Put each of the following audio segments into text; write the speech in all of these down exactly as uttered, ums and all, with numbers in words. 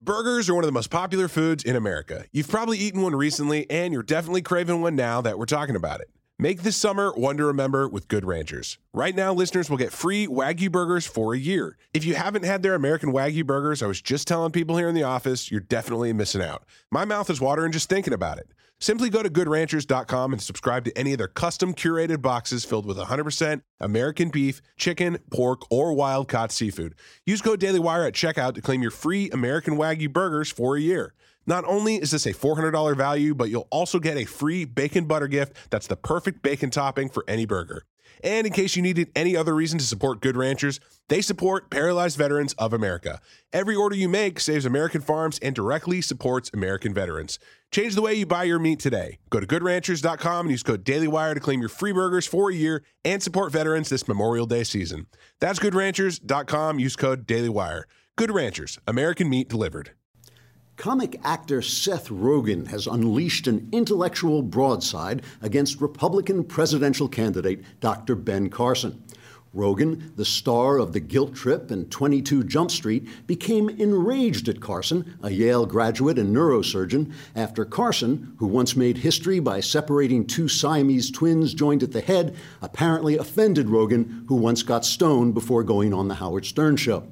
Burgers are one of the most popular foods in America. You've probably eaten one recently, and you're definitely craving one now that we're talking about it. Make this summer one to remember with Good Ranchers. Right now, listeners will get free Wagyu burgers for a year. If you haven't had their American Wagyu burgers, I was just telling people here in the office, you're definitely missing out. My mouth is watering just thinking about it. Simply go to good ranchers dot com and subscribe to any of their custom curated boxes filled with one hundred percent American beef, chicken, pork, or wild-caught seafood. Use code DailyWire at checkout to claim your free American Wagyu burgers for a year. Not only is this a four hundred dollars value, but you'll also get a free bacon butter gift that's the perfect bacon topping for any burger. And in case you needed any other reason to support Good Ranchers, they support Paralyzed Veterans of America. Every order you make saves American farms and directly supports American veterans. Change the way you buy your meat today. Go to good ranchers dot com and use code DailyWire to claim your free burgers for a year and support veterans this Memorial Day season. That's good ranchers dot com. Use code DailyWire. Good Ranchers, American meat delivered. Comic actor Seth Rogen has unleashed an intellectual broadside against Republican presidential candidate Doctor Ben Carson. Rogen, the star of The Guilt Trip and twenty-two Jump Street, became enraged at Carson, a Yale graduate and neurosurgeon, after Carson, who once made history by separating two Siamese twins joined at the head, apparently offended Rogen, who once got stoned before going on The Howard Stern Show.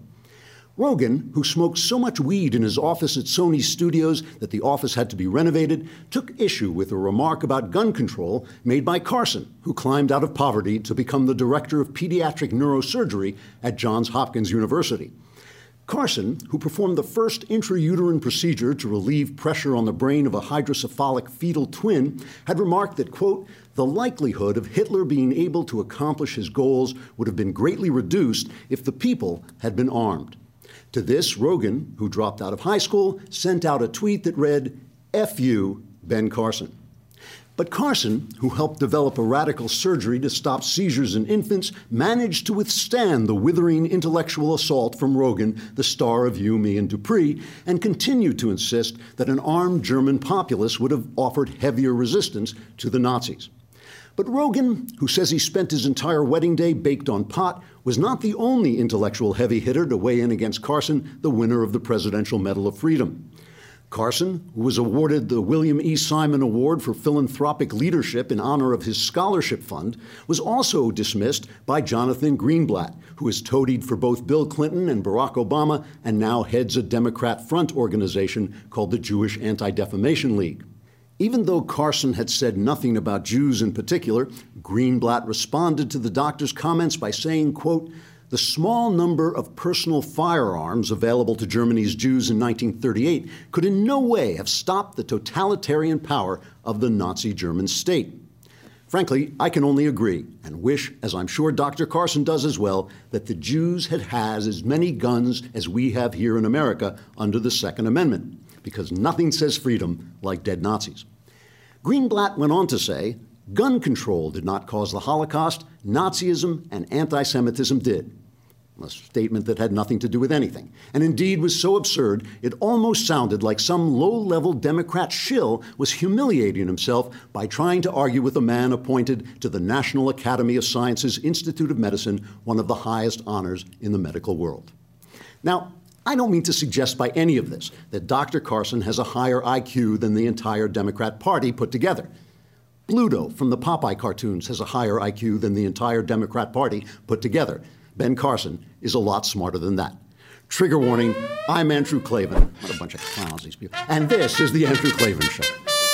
Rogen, who smoked so much weed in his office at Sony Studios that the office had to be renovated, took issue with a remark about gun control made by Carson, who climbed out of poverty to become the director of pediatric neurosurgery at Johns Hopkins University. Carson, who performed the first intrauterine procedure to relieve pressure on the brain of a hydrocephalic fetal twin, had remarked that, quote, the likelihood of Hitler being able to accomplish his goals would have been greatly reduced if the people had been armed. To this, Rogen, who dropped out of high school, sent out a tweet that read, F you, Ben Carson. But Carson, who helped develop a radical surgery to stop seizures in infants, managed to withstand the withering intellectual assault from Rogen, the star of You, Me, and Dupree, and continued to insist that an armed German populace would have offered heavier resistance to the Nazis. But Rogen, who says he spent his entire wedding day baked on pot, was not the only intellectual heavy hitter to weigh in against Carson, the winner of the Presidential Medal of Freedom. Carson, who was awarded the William E. Simon Award for Philanthropic Leadership in honor of his scholarship fund, was also dismissed by Jonathan Greenblatt, who is toadied for both Bill Clinton and Barack Obama and now heads a Democrat front organization called the Jewish Anti-Defamation League. Even though Carson had said nothing about Jews in particular, Greenblatt responded to the doctor's comments by saying, quote, the small number of personal firearms available to Germany's Jews in nineteen thirty-eight could in no way have stopped the totalitarian power of the Nazi German state. Frankly, I can only agree and wish, as I'm sure Doctor Carson does as well, that the Jews had had as many guns as we have here in America under the Second Amendment, because nothing says freedom like dead Nazis. Greenblatt went on to say, gun control did not cause the Holocaust, Nazism and anti-Semitism did. A statement that had nothing to do with anything, and indeed was so absurd it almost sounded like some low-level Democrat shill was humiliating himself by trying to argue with a man appointed to the National Academy of Sciences Institute of Medicine, one of the highest honors in the medical world. Now, I don't mean to suggest by any of this that Doctor Carson has a higher I Q than the entire Democrat Party put together. Bluto from the Popeye cartoons has a higher I Q than the entire Democrat Party put together. Ben Carson is a lot smarter than that. Trigger warning, I'm Andrew Klavan. What a bunch of clowns, these people. And this is the Andrew Klavan Show.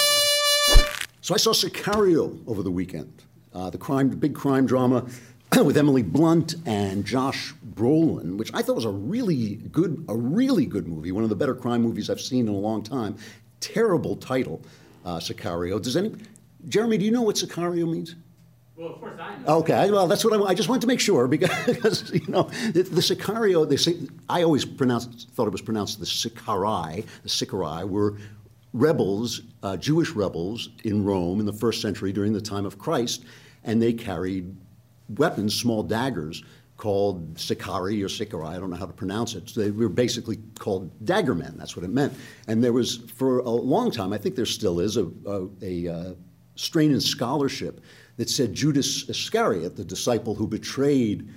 So I saw Sicario over the weekend, uh, the crime, the big crime drama with Emily Blunt and Josh Brolin, which I thought was a really good, a really good movie, one of the better crime movies I've seen in a long time. Terrible title, uh, Sicario. Does any, Jeremy, do you know what Sicario means? Well, of course I know. Okay, well, that's what I, I just wanted to make sure because, you know, the, the Sicario, they say, I always pronounced, thought it was pronounced the Sicarii, the Sicarii were rebels, uh, Jewish rebels in Rome in the first century during the time of Christ, and they carried weapons, small daggers, called Sicarii or Sicarii, I don't know how to pronounce it. So they were basically called dagger men, that's what it meant. And there was, for a long time, I think there still is, a, a, a uh, strain in scholarship that said Judas Iscariot, the disciple who betrayed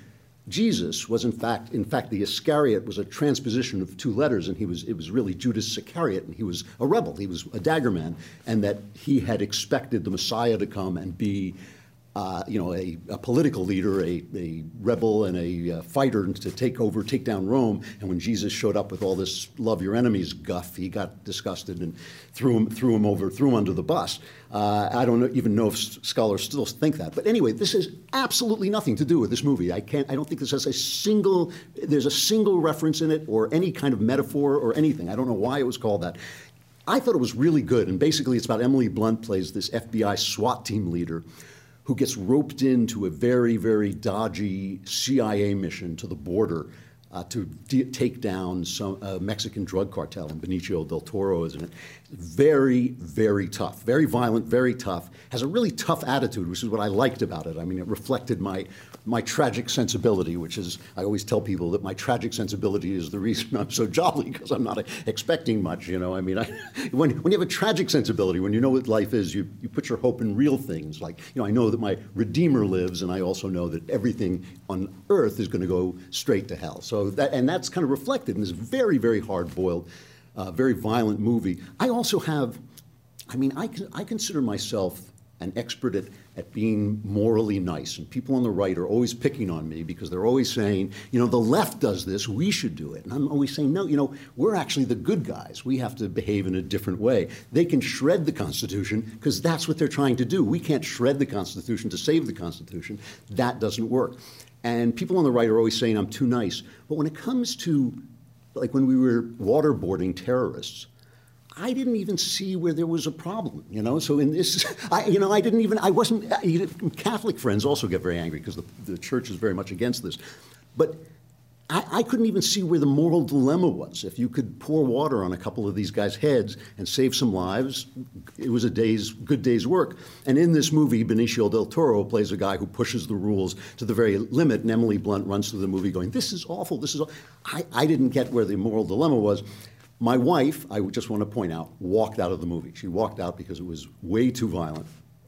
Jesus was in fact, in fact, the Iscariot was a transposition of two letters, and he was, it was really Judas Iscariot, and he was a rebel, he was a dagger man, and that he had expected the Messiah to come and be, uh, you know, a, a political leader, a, a rebel and a uh, fighter to take over, take down Rome. And when Jesus showed up with all this love your enemies guff, he got disgusted and threw him, threw him over, threw him under the bus. Uh, I don't know, even know if scholars still think that. But anyway, this has absolutely nothing to do with this movie. I can't. I don't think this has a single. There's a single reference in it, or any kind of metaphor, or anything. I don't know why it was called that. I thought it was really good, and basically, it's about Emily Blunt plays this F B I SWAT team leader who gets roped into a very, very dodgy C I A mission to the border uh, to de- take down some uh, Mexican drug cartel, and Benicio del Toro is in it. Very, very tough, very violent, very tough. Has a really tough attitude, which is what I liked about it. I mean, it reflected my my tragic sensibility, which is, I always tell people that my tragic sensibility is the reason I'm so jolly, because I'm not expecting much, you know. I mean, I, when, when you have a tragic sensibility, when you know what life is, you, you put your hope in real things. Like, you know, I know that my Redeemer lives, and I also know that everything on earth is going to go straight to hell. So that, and that's kind of reflected in this very, very hard-boiled, uh, very violent movie. I also have, I mean, I, I consider myself an expert at, at being morally nice. And people on the right are always picking on me because they're always saying, you know, the left does this, we should do it. And I'm always saying, no, you know, we're actually the good guys. We have to behave in a different way. They can shred the Constitution because that's what they're trying to do. We can't shred the Constitution to save the Constitution. That doesn't work. And people on the right are always saying I'm too nice. But when it comes to, like when we were waterboarding terrorists, I didn't even see where there was a problem, you know. So in this, I, you know, I didn't even, I wasn't, Catholic friends also get very angry because the, the church is very much against this. But I, I couldn't even see where the moral dilemma was. If you could pour water on a couple of these guys' heads and save some lives, it was a day's, good day's work. And in this movie, Benicio del Toro plays a guy who pushes the rules to the very limit, and Emily Blunt runs through the movie going, this is awful, this is awful. I, I didn't get where the moral dilemma was. My wife, I just want to point out, walked out of the movie. She walked out because it was way too violent,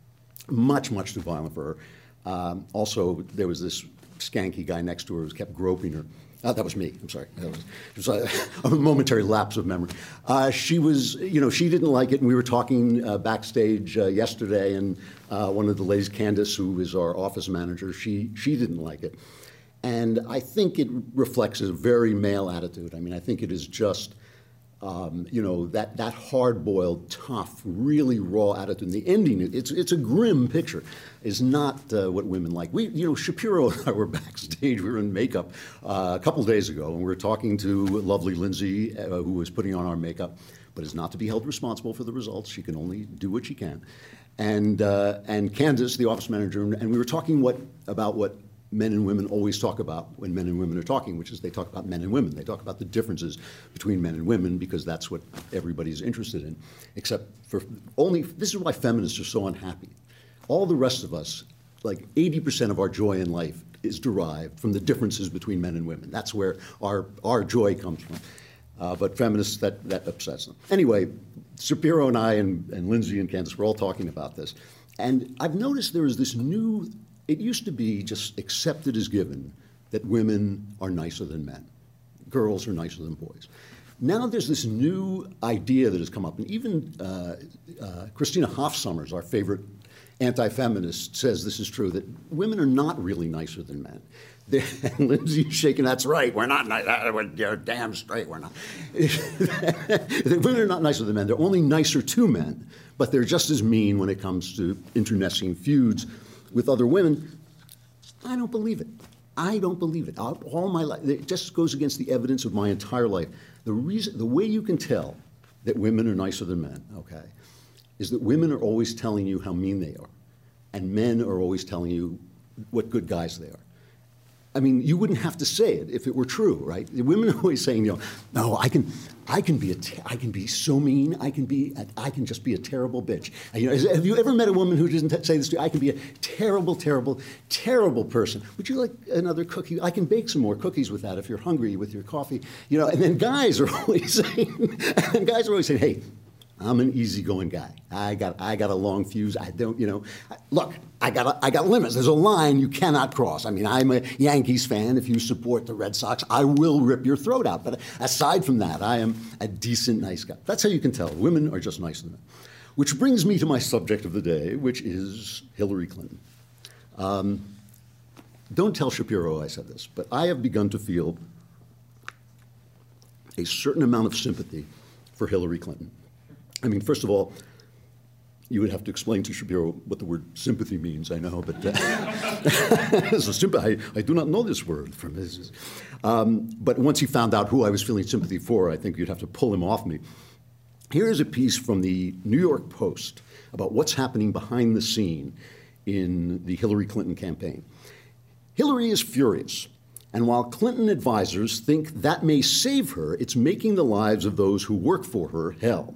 much, much too violent for her. Um, also, there was this skanky guy next to her who kept groping her. Uh, that was me, I'm sorry. That was, it was a, a momentary lapse of memory. Uh, she was, you know, she didn't like it, and we were talking uh, backstage uh, yesterday, and uh, one of the ladies, Candace, who is our office manager, she, she didn't like it. And I think it reflects a very male attitude. I mean, I think it is just, Um, you know, that, that hard-boiled, tough, really raw attitude. And the ending, it's it's a grim picture, is not uh, what women like. We, you know, Shapiro and I were backstage, we were in makeup uh, a couple days ago, and we were talking to lovely Lindsay, uh, who was putting on our makeup, but is not to be held responsible for the results. She can only do what she can. And uh, and Candace, the office manager, and we were talking what about what men and women always talk about when men and women are talking, which is they talk about men and women. They talk about the differences between men and women because that's what everybody's interested in, except for only, this is why feminists are so unhappy. All the rest of us, like eighty percent of our joy in life is derived from the differences between men and women. That's where our, our joy comes from. Uh, but feminists, that, that upsets them. Anyway, Shapiro and I and, and Lindsay and Candace were all talking about this. And I've noticed there is this new, it used to be just accepted as given that women are nicer than men. Girls are nicer than boys. Now there's this new idea that has come up, and even uh, uh, Christina Hofsummers, our favorite anti-feminist, says this is true, that women are not really nicer than men. And Lindsay's shaking, that's right, we're not nice, you're damn straight, we're not. Women are not nicer than men, they're only nicer to men, but they're just as mean when it comes to internecine feuds with other women. I don't believe it. I don't believe it. All, all my life, it just goes against the evidence of my entire life. The reason, the way you can tell that women are nicer than men, okay, is that women are always telling you how mean they are, and men are always telling you what good guys they are. I mean, you wouldn't have to say it if it were true, right? The women are always saying, you know, no, I can, I can be a, te- I can be so mean. I can be, a, I can just be a terrible bitch. And, you know, have you ever met a woman who doesn't say this to you? I can be a terrible, terrible, terrible person. Would you like another cookie? I can bake some more cookies with that if you're hungry with your coffee. You know, and then guys are always saying, and guys are always saying, hey, I'm an easygoing guy. I got I got a long fuse. I don't, you know, look, I got a, I got limits. There's a line you cannot cross. I mean, I'm a Yankees fan. If you support the Red Sox, I will rip your throat out. But aside from that, I am a decent, nice guy. That's how you can tell. Women are just nice enough. Which brings me to my subject of the day, which is Hillary Clinton. Um, don't tell Shapiro I said this, but I have begun to feel a certain amount of sympathy for Hillary Clinton. I mean, first of all, you would have to explain to Shapiro what the word sympathy means, I know, but uh, so sympathy, I, I do not know this word from his. Um, but once he found out who I was feeling sympathy for, I think you'd have to pull him off me. Here is a piece from the New York Post about what's happening behind the scene in the Hillary Clinton campaign. Hillary is furious. And while Clinton advisors think that may save her, it's making the lives of those who work for her hell.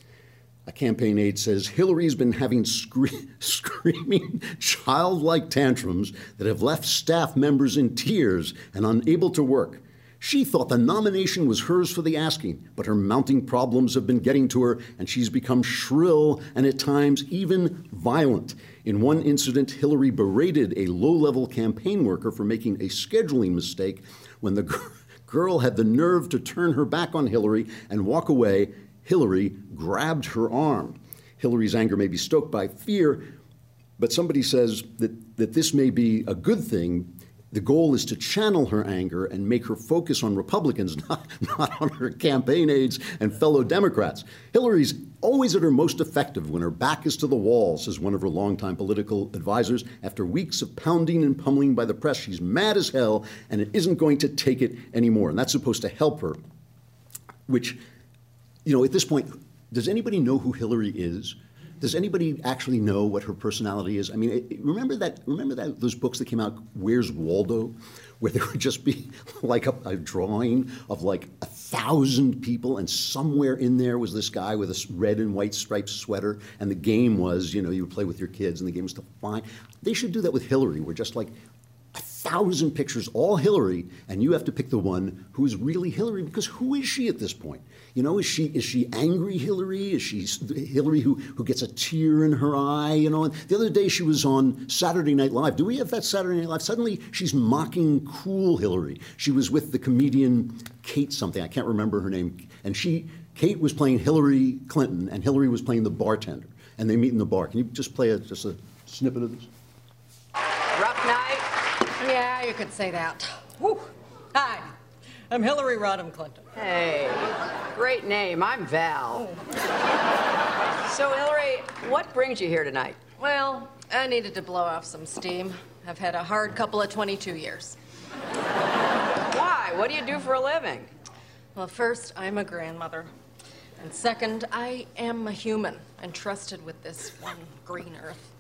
A campaign aide says Hillary's been having scre- screaming childlike tantrums that have left staff members in tears and unable to work. She thought the nomination was hers for the asking, but her mounting problems have been getting to her, and she's become shrill and at times even violent. In one incident, Hillary berated a low-level campaign worker for making a scheduling mistake. When the g- girl had the nerve to turn her back on Hillary and walk away, Hillary grabbed her arm. Hillary's anger may be stoked by fear, but somebody says that, that this may be a good thing. The goal is to channel her anger and make her focus on Republicans, not, not on her campaign aides and fellow Democrats. Hillary's always at her most effective when her back is to the wall, says one of her longtime political advisors. After weeks of pounding and pummeling by the press, she's mad as hell, and it isn't going to take it anymore. And that's supposed to help her, which, you know, at this point, does anybody know who Hillary is? Does anybody actually know what her personality is? I mean, it, remember that? Remember that those books that came out, Where's Waldo, where there would just be like a, a drawing of like a thousand people, and somewhere in there was this guy with a red and white striped sweater, and the game was, you know, you would play with your kids, and the game was to find. They should do that with Hillary. We're just like a thousand pictures, all Hillary, and you have to pick the one who is really Hillary, because who is she at this point? You know, is she is she angry Hillary? Is she Hillary who, who gets a tear in her eye? You know, and the other day she was on Saturday Night Live. Do we have that Saturday Night Live? Suddenly she's mocking cool Hillary. She was with the comedian Kate something. I can't remember her name. And she, Kate was playing Hillary Clinton, and Hillary was playing the bartender. And they meet in the bar. Can you just play a, just a snippet of this? Rough night? Yeah, you could say that. Whew. Hi. I'm Hillary Rodham Clinton. Hey, great name. I'm Val. So, Hillary, what brings you here tonight? Well, I needed to blow off some steam. I've had a hard couple of twenty-two years. Why? What do you do for a living? Well, first, I'm a grandmother. And second, I am a human entrusted with this one green earth.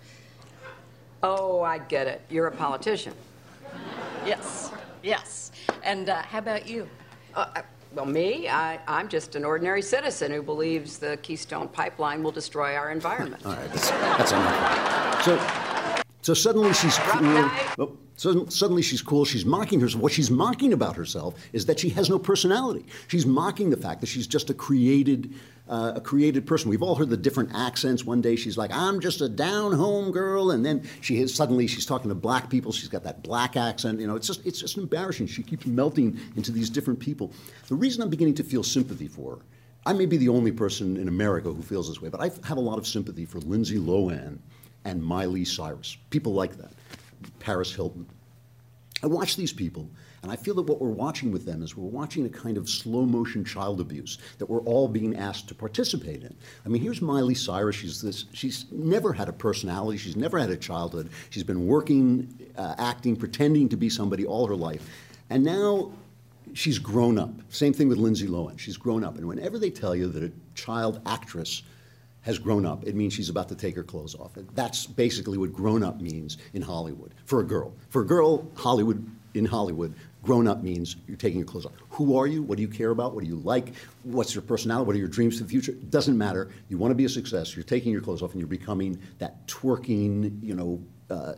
Oh, I get it. You're a politician. Yes, yes. And uh, how about you? Uh, well, me? I, I'm just an ordinary citizen who believes the Keystone Pipeline will destroy our environment. All right, that's, that's enough. So, so suddenly she's cool. Oh, so suddenly she's cool. She's mocking herself. What she's mocking about herself is that she has no personality. She's mocking the fact that she's just a created, uh, a created person. We've all heard the different accents. One day she's like, "I'm just a down-home girl," and then she has, suddenly she's talking to black people. She's got that black accent. You know, it's just it's just embarrassing. She keeps melting into these different people. The reason I'm beginning to feel sympathy for her, I may be the only person in America who feels this way, but I have a lot of sympathy for Lindsay Lohan and Miley Cyrus, people like that, Paris Hilton. I watch these people, and I feel that what we're watching with them is we're watching a kind of slow-motion child abuse that we're all being asked to participate in. I mean, here's Miley Cyrus. She's this. She's never had a personality. She's never had a childhood. She's been working, uh, acting, pretending to be somebody all her life. And now she's grown up. Same thing with Lindsay Lohan. She's grown up. And whenever they tell you that a child actress has grown up, it means she's about to take her clothes off. That's basically what grown up means in Hollywood for a girl. For a girl, Hollywood, in Hollywood, grown up means you're taking your clothes off. Who are you? What do you care about? What do you like? What's your personality? What are your dreams for the future? It doesn't matter. You want to be a success. You're taking your clothes off and you're becoming that twerking, you know, uh,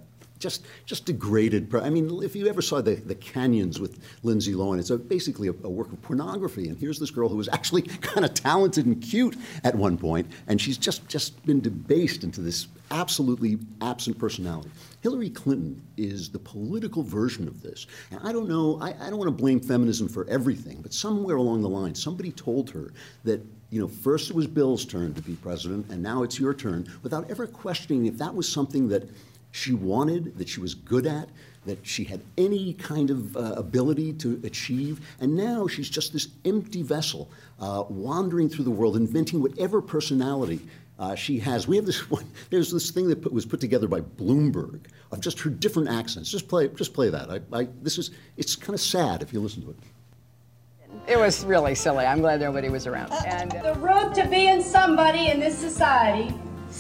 just just degraded. I mean, if you ever saw the, the Canyons with Lindsay Lohan, it's a, basically a, a work of pornography. And here's this girl who was actually kind of talented and cute at one point, and she's just, just been debased into this absolutely absent personality. Hillary Clinton is the political version of this. And I don't know, I, I don't want to blame feminism for everything, but somewhere along the line, somebody told her that, you know, first it was Bill's turn to be president, and now it's your turn, without ever questioning if that was something that she wanted, that she was good at, that she had any kind of uh, ability to achieve. And now she's just this empty vessel, uh, wandering through the world, inventing whatever personality uh, she has. We have this one, there's this thing that put, was put together by Bloomberg of just her different accents. Just play, just play that. I, I, this is, it's kind of sad if you listen to it. It was really silly. I'm glad nobody was around. And the road to being somebody in this society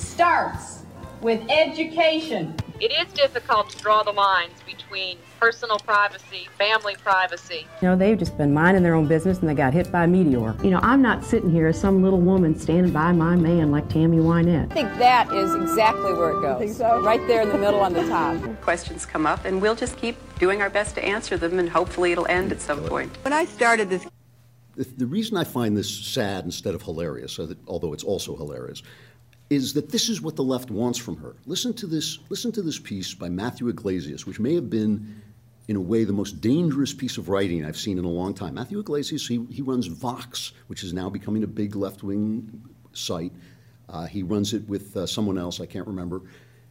starts with education. It is difficult to draw the lines between personal privacy, family privacy. You know, they've just been minding their own business and they got hit by a meteor. You know, I'm not sitting here as some little woman standing by my man like Tammy Wynette. I think that is exactly where it goes. Think so? Right there in the middle on the top. questions come up, and we'll just keep doing our best to answer them, and hopefully it'll end at some point. When I started this... The, the reason I find this sad instead of hilarious, so that, although it's also hilarious, is that this is what the left wants from her. Listen to this, listen to this piece by Matthew Iglesias, which may have been, in a way, the most dangerous piece of writing I've seen in a long time. Matthew Iglesias, he, he runs Vox, which is now becoming a big left-wing site. Uh, he runs it with uh, someone else, I can't remember.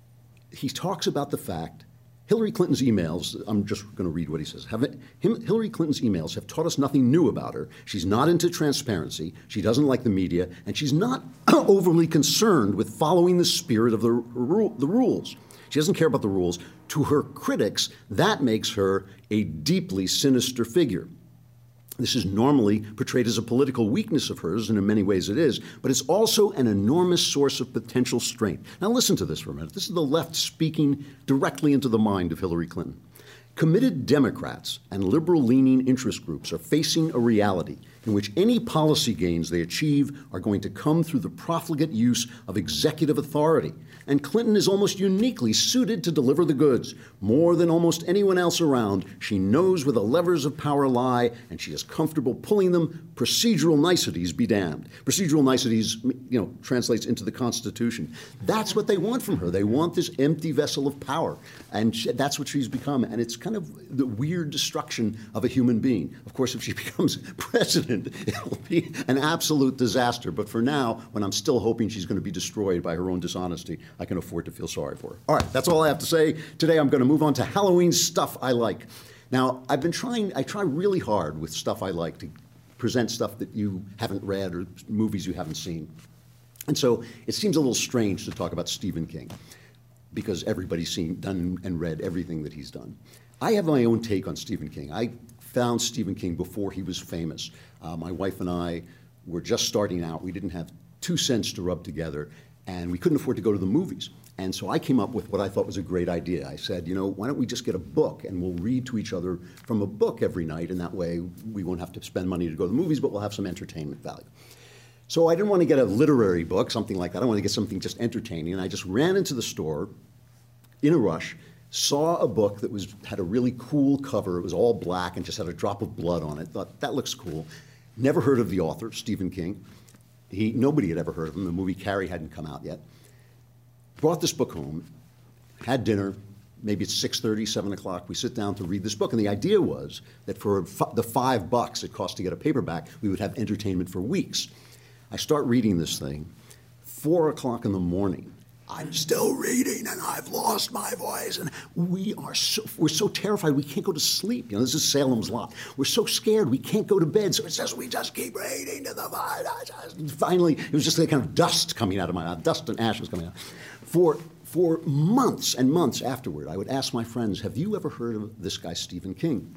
He talks about the fact Hillary Clinton's emails, I'm just going to read what he says. Have it, him, Hillary Clinton's emails have taught us nothing new about her. She's not into transparency. She doesn't like the media. And she's not overly concerned with following the spirit of the, ru- the rules. She doesn't care about the rules. To her critics, that makes her a deeply sinister figure. This is normally portrayed as a political weakness of hers, and in many ways it is, but it's also an enormous source of potential strength. Now listen to this for a minute. This is the left speaking directly into the mind of Hillary Clinton. Committed Democrats and liberal-leaning interest groups are facing a reality in which any policy gains they achieve are going to come through the profligate use of executive authority. And Clinton is almost uniquely suited to deliver the goods. More than almost anyone else around, she knows where the levers of power lie, and she is comfortable pulling them. Procedural niceties be damned. Procedural niceties, you know, translates into the Constitution. That's what they want from her. They want this empty vessel of power, and she, that's what she's become. And it's kind of the weird destruction of a human being. Of course, if she becomes president, it'll be an absolute disaster. But for now, when I'm still hoping she's going to be destroyed by her own dishonesty, I can afford to feel sorry for her. All right, that's all I have to say. Today I'm going to move on to Halloween stuff I like. Now, I've been trying, I try really hard with stuff I like to present stuff that you haven't read or movies you haven't seen. And so it seems a little strange to talk about Stephen King because everybody's seen, done and read everything that he's done. I have my own take on Stephen King. I found Stephen King before he was famous. Uh, my wife and I were just starting out. We didn't have two cents to rub together, and we couldn't afford to go to the movies. And so I came up with what I thought was a great idea. I said, you know, why don't we just get a book and we'll read to each other from a book every night, and that way we won't have to spend money to go to the movies, but we'll have some entertainment value. So I didn't want to get a literary book, something like that. I wanted to get something just entertaining. And I just ran into the store in a rush, saw a book that was had a really cool cover. It was all black and just had a drop of blood on it. Thought, that looks cool. Never heard of the author, Stephen King. He, nobody had ever heard of him. The movie Carrie hadn't come out yet. Brought this book home, had dinner. Maybe it's six thirty, seven o'clock. We sit down to read this book. And the idea was that for f- the five bucks it cost to get a paperback, we would have entertainment for weeks. I start reading this thing. Four o'clock in the morning. I'm still reading, and I've lost my voice. And we are so, we're so terrified we can't go to sleep. You know, this is Salem's Lot. We're so scared we can't go to bed. So it says we just keep reading to the fire. Finally, it was just like kind of dust coming out of my mouth, dust and ashes coming out. For for months and months afterward, I would ask my friends, have you ever heard of this guy, Stephen King?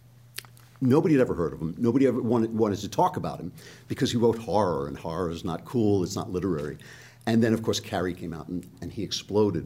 Nobody had ever heard of him. Nobody ever wanted, wanted to talk about him because he wrote horror, and horror is not cool, it's not literary. And then, of course, Carrie came out, and, and he exploded.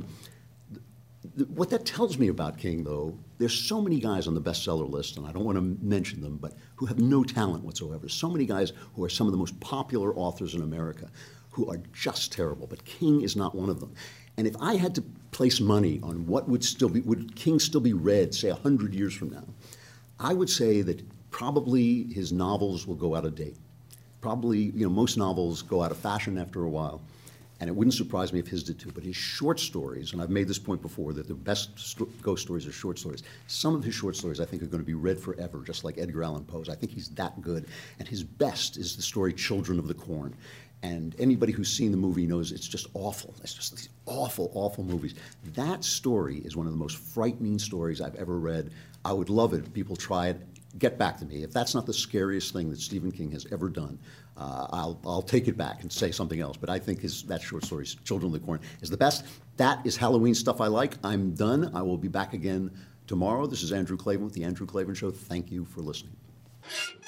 What that tells me about King, though, there's so many guys on the bestseller list, and I don't want to mention them, but who have no talent whatsoever. So many guys who are some of the most popular authors in America, who are just terrible, but King is not one of them. And if I had to place money on what would still be, would King still be read, say, one hundred years from now, I would say that probably his novels will go out of date. Probably, you know, most novels go out of fashion after a while, and it wouldn't surprise me if his did too. But his short stories, and I've made this point before, that the best sto- ghost stories are short stories. Some of his short stories I think are going to be read forever, just like Edgar Allan Poe's. I think he's that good. And his best is the story Children of the Corn. And anybody who's seen the movie knows it's just awful. It's just these awful, awful movies. That story is one of the most frightening stories I've ever read. I would love it if people try it. Get back to me. If that's not the scariest thing that Stephen King has ever done, uh, I'll, I'll take it back and say something else. But I think his, that short story, Children of the Corn, is the best. That is Halloween stuff I like. I'm done. I will be back again tomorrow. This is Andrew Klavan with The Andrew Klavan Show. Thank you for listening.